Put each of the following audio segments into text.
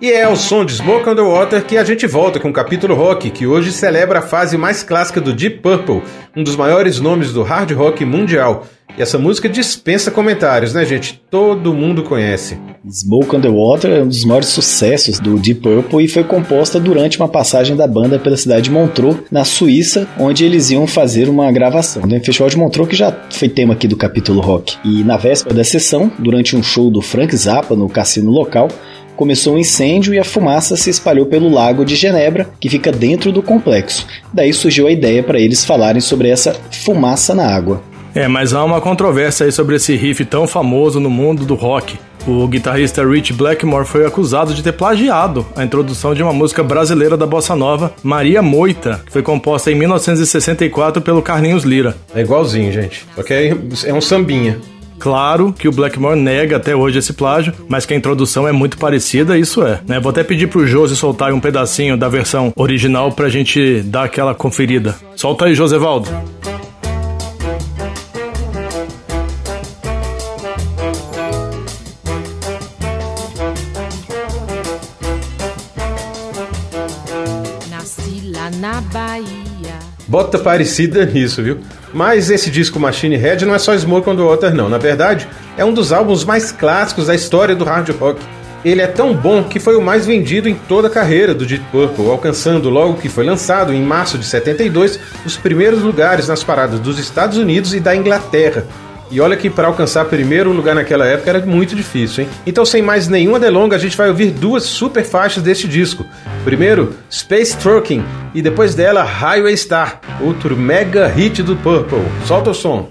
E é ao som de Smoke on the Water que a gente volta com o capítulo rock, que hoje celebra a fase mais clássica do Deep Purple, um dos maiores nomes do hard rock mundial. E essa música dispensa comentários, né, gente? Todo mundo conhece. Smoke on the Water é um dos maiores sucessos do Deep Purple e foi composta durante uma passagem da banda pela cidade de Montreux, na Suíça, onde eles iam fazer uma gravação. No Festival de Montreux, que já foi tema aqui do capítulo rock. E na véspera da sessão, durante um show do Frank Zappa no cassino local, começou um incêndio e a fumaça se espalhou pelo Lago de Genebra, que fica dentro do complexo. Daí surgiu a ideia para eles falarem sobre essa fumaça na água. Mas há uma controvérsia aí sobre esse riff tão famoso no mundo do rock. O guitarrista Rich Blackmore foi acusado de ter plagiado a introdução de uma música brasileira da bossa nova, Maria Moita, que foi composta em 1964 pelo Carlinhos Lira. É igualzinho, gente, só que é um sambinha. Claro que o Blackmore nega até hoje esse plágio, mas que a introdução é muito parecida, isso é. Vou até pedir pro Josi soltar um pedacinho da versão original pra gente dar aquela conferida. Solta aí, Josevaldo. Nasci lá na Bahia. Bota parecida nisso, viu? Mas esse disco Machine Head não é só Smoke on the Water, não. Na verdade, é um dos álbuns mais clássicos da história do hard rock. Ele é tão bom que foi o mais vendido em toda a carreira do Deep Purple, alcançando logo que foi lançado, em março de 72, os primeiros lugares nas paradas dos Estados Unidos e da Inglaterra. E olha que para alcançar primeiro lugar naquela época era muito difícil, hein? Então, sem mais nenhuma delonga, a gente vai ouvir duas super faixas deste disco. Primeiro, Space Trucking, e depois dela, Highway Star, outro mega hit do Purple. Solta o som.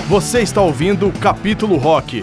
Você está ouvindo o Capítulo Rock.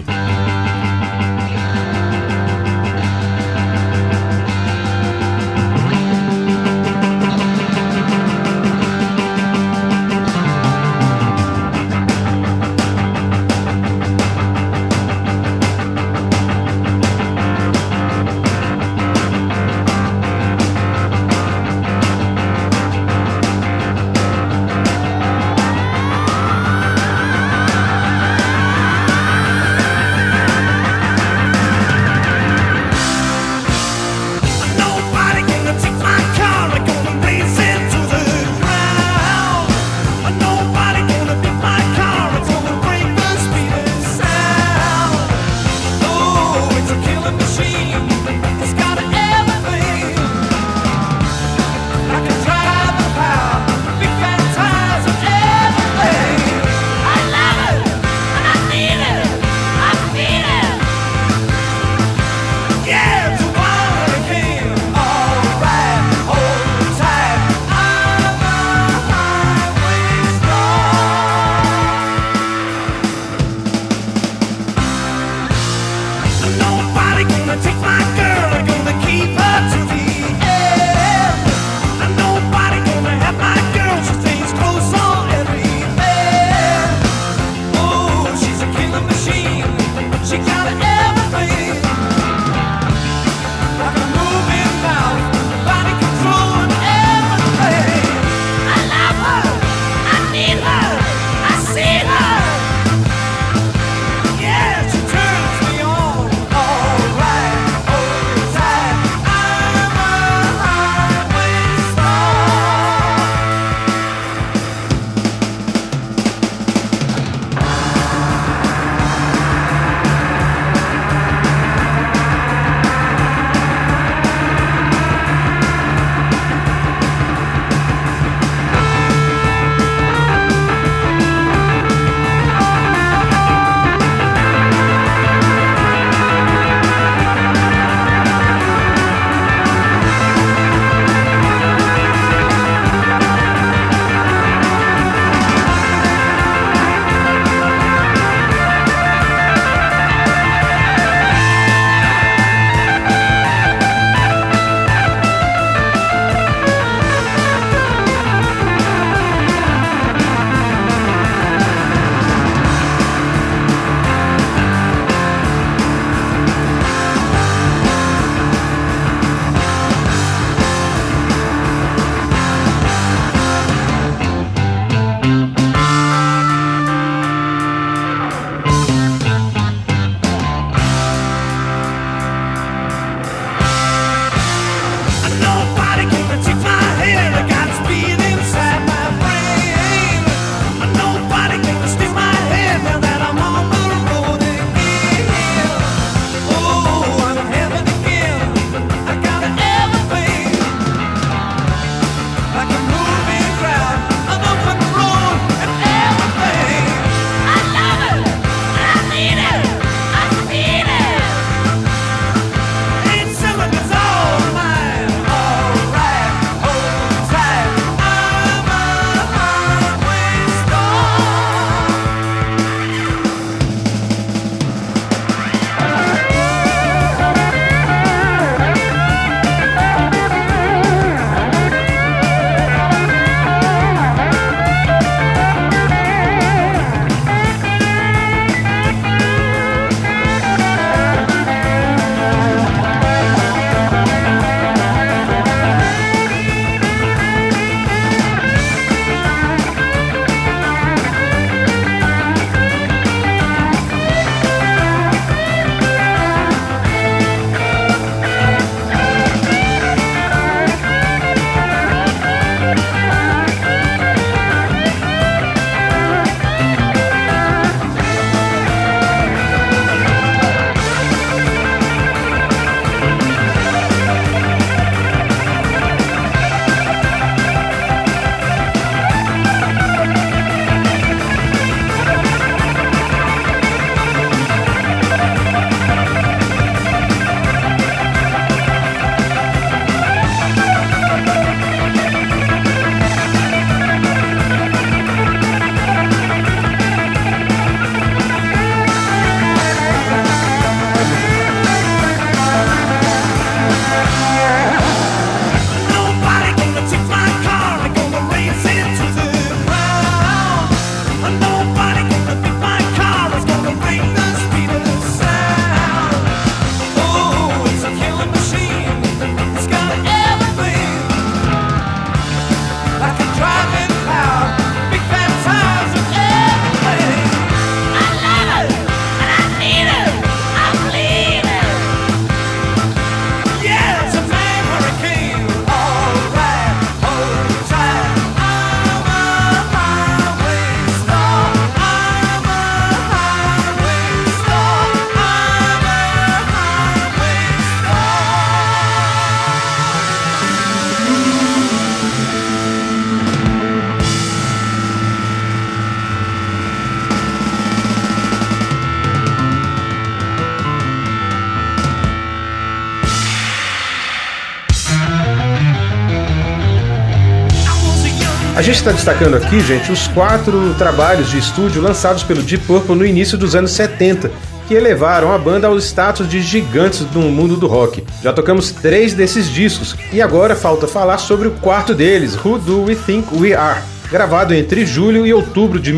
A gente está destacando aqui, gente, os 4 trabalhos de estúdio lançados pelo Deep Purple no início dos anos 70, que elevaram a banda ao status de gigantes no mundo do rock. Já tocamos 3 desses discos, e agora falta falar sobre o 4º deles, Who Do We Think We Are?, gravado entre julho e outubro de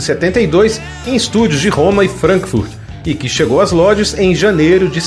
1972 em estúdios de Roma e Frankfurt, e que chegou às lojas em janeiro de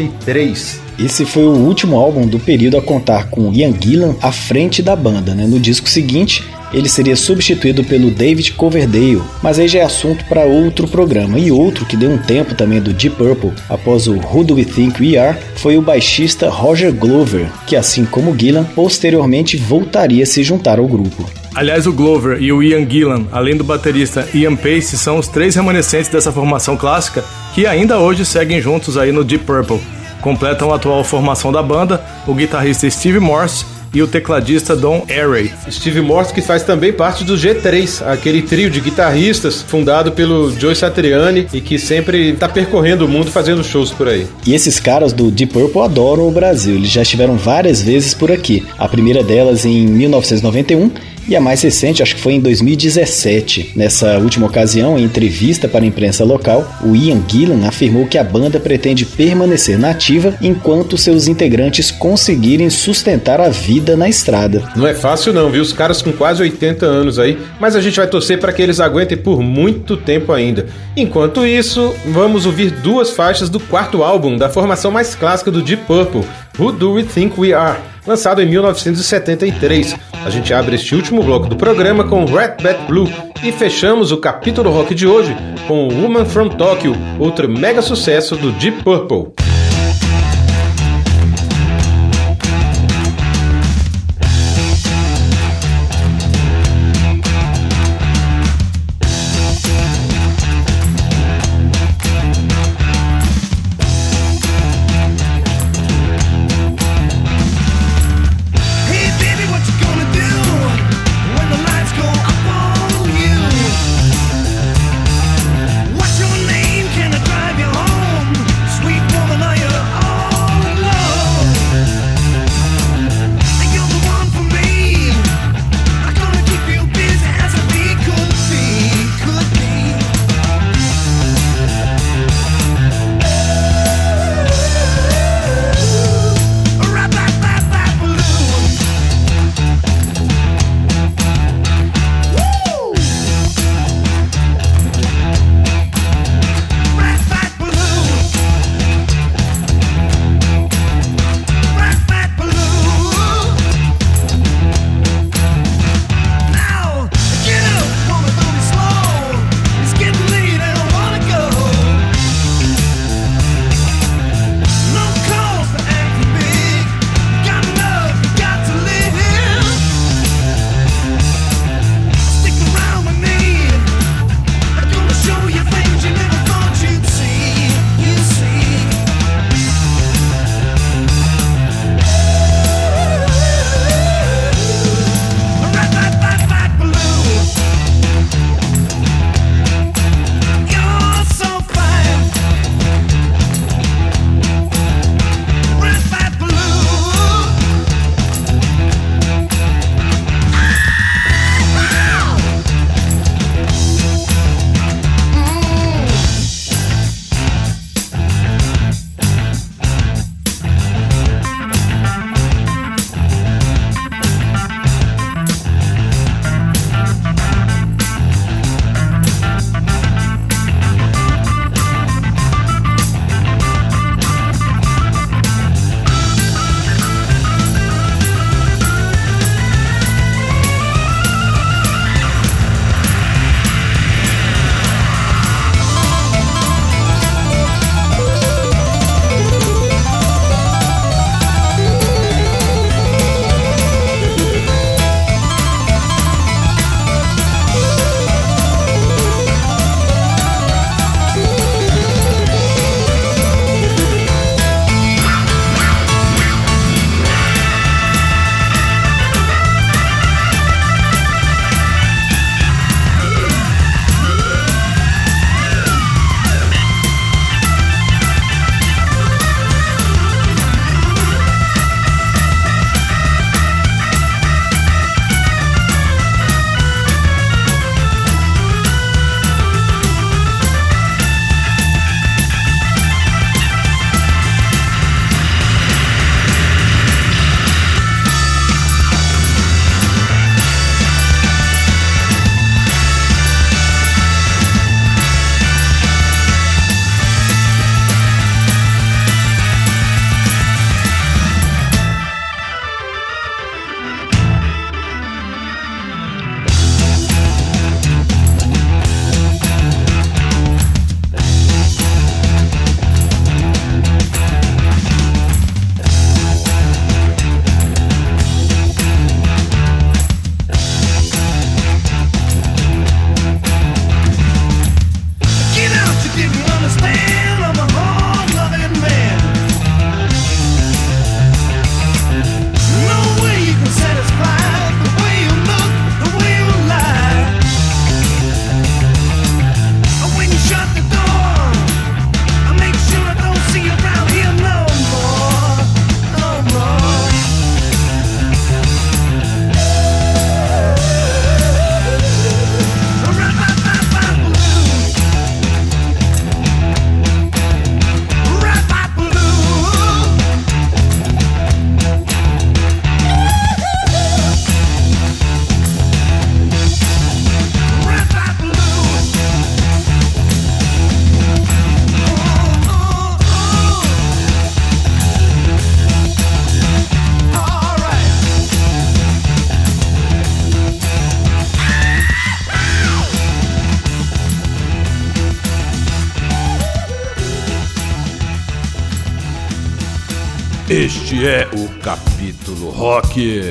73. Esse foi o último álbum do período a contar com Ian Gillan à frente da banda, né? No disco seguinte, ele seria substituído pelo David Coverdale, mas aí já é assunto para outro programa. E outro que deu um tempo também do Deep Purple, após o Who Do We Think We Are, foi o baixista Roger Glover, que assim como Gillan, posteriormente voltaria a se juntar ao grupo. Aliás, o Glover e o Ian Gillan, além do baterista Ian Pace, são os 3 remanescentes dessa formação clássica que ainda hoje seguem juntos aí no Deep Purple. Completam a atual formação da banda o guitarrista Steve Morse e o tecladista Don Airey. Steve Morse, que faz também parte do G3, aquele trio de guitarristas fundado pelo Joe Satriani e que sempre está percorrendo o mundo fazendo shows por aí. E esses caras do Deep Purple adoram o Brasil, eles já estiveram várias vezes por aqui. A primeira delas em 1991 e a mais recente, acho que foi em 2017. Nessa última ocasião, em entrevista para a imprensa local, o Ian Gillan afirmou que a banda pretende permanecer nativa enquanto seus integrantes conseguirem sustentar a vida na estrada. Não é fácil não, viu? Os caras com quase 80 anos aí, mas a gente vai torcer para que eles aguentem por muito tempo ainda. Enquanto isso, vamos ouvir 2 faixas do 4º álbum da formação mais clássica do Deep Purple, Who Do We Think We Are?, lançado em 1973. A gente abre este último bloco do programa com Red Bat Blue e fechamos o capítulo rock de hoje com Woman From Tokyo, outro mega sucesso do Deep Purple. What's your name? Can I drive you home? Sweet woman Este é o Capítulo Rock.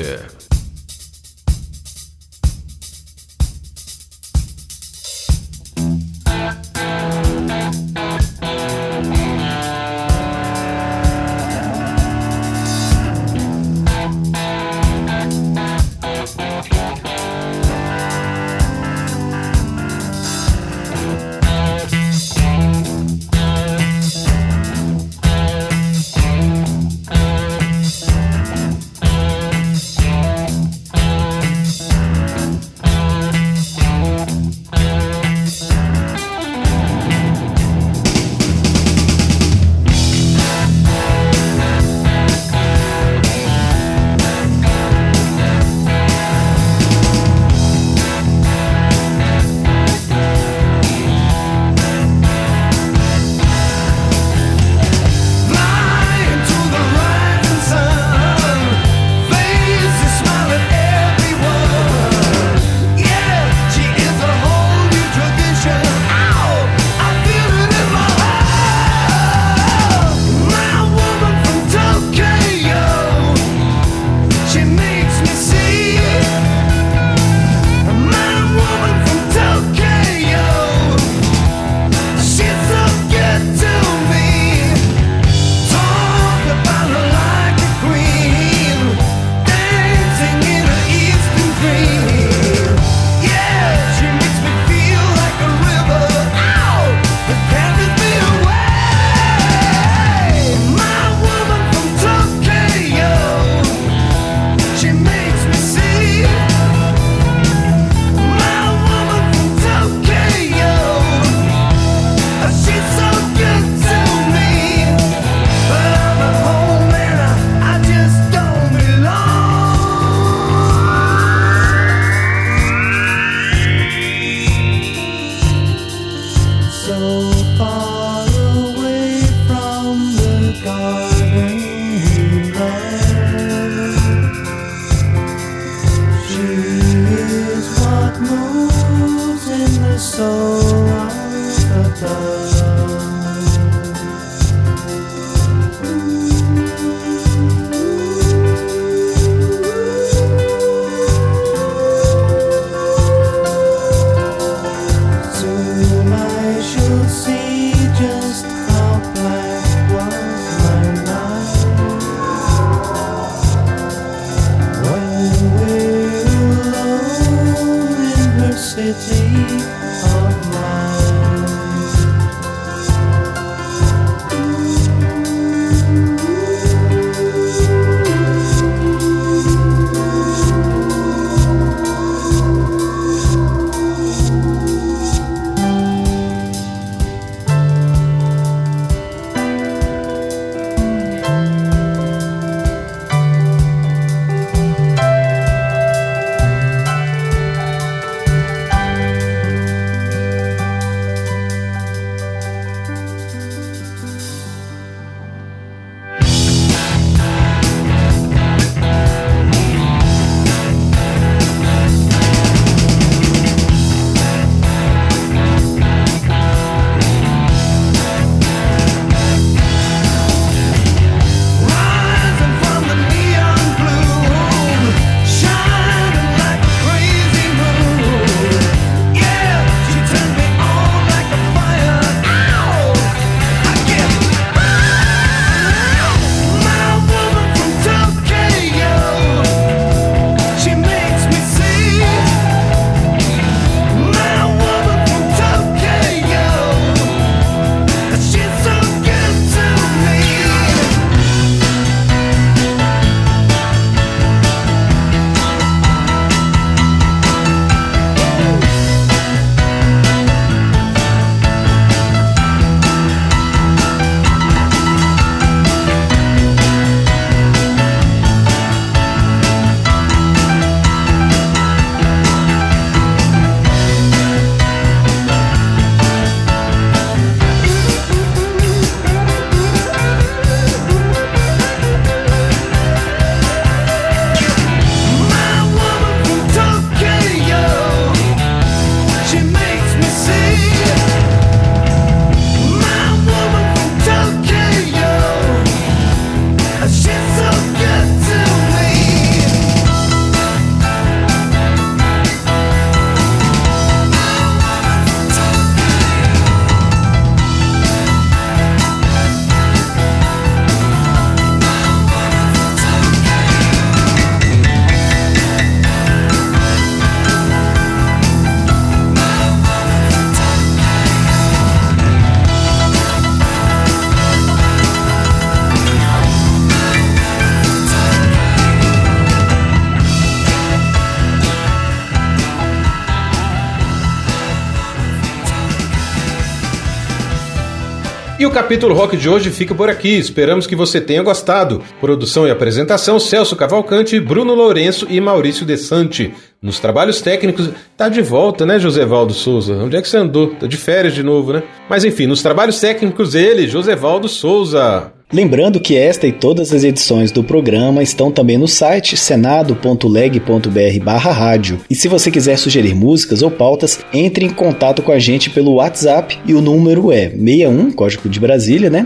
E o capítulo rock de hoje fica por aqui. Esperamos que você tenha gostado. Produção e apresentação: Celso Cavalcante, Bruno Lourenço e Maurício Desante. Nos trabalhos técnicos, tá de volta, né, Josevaldo Souza? Onde é que você andou? Tá de férias de novo, né? Mas enfim, nos trabalhos técnicos ele, Josevaldo Souza. Lembrando que esta e todas as edições do programa estão também no site senado.leg.br/rádio. E se você quiser sugerir músicas ou pautas, entre em contato com a gente pelo WhatsApp e o número é 61, código de Brasília, né?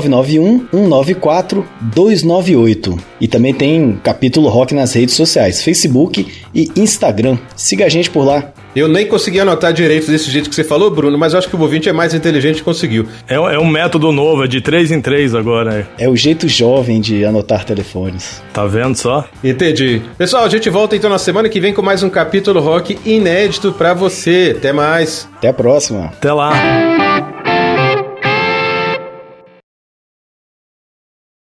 991-194-298. E também tem capítulo rock nas redes sociais, Facebook e Instagram. Siga a gente por lá. Eu nem consegui anotar direito desse jeito que você falou, Bruno, mas eu acho que o ouvinte é mais inteligente e conseguiu. É um método novo, é de 3 em 3 agora. É o jeito jovem de anotar telefones. Tá vendo só? Entendi. Pessoal, a gente volta então na semana que vem com mais um capítulo rock inédito pra você. Até mais. Até a próxima. Até lá.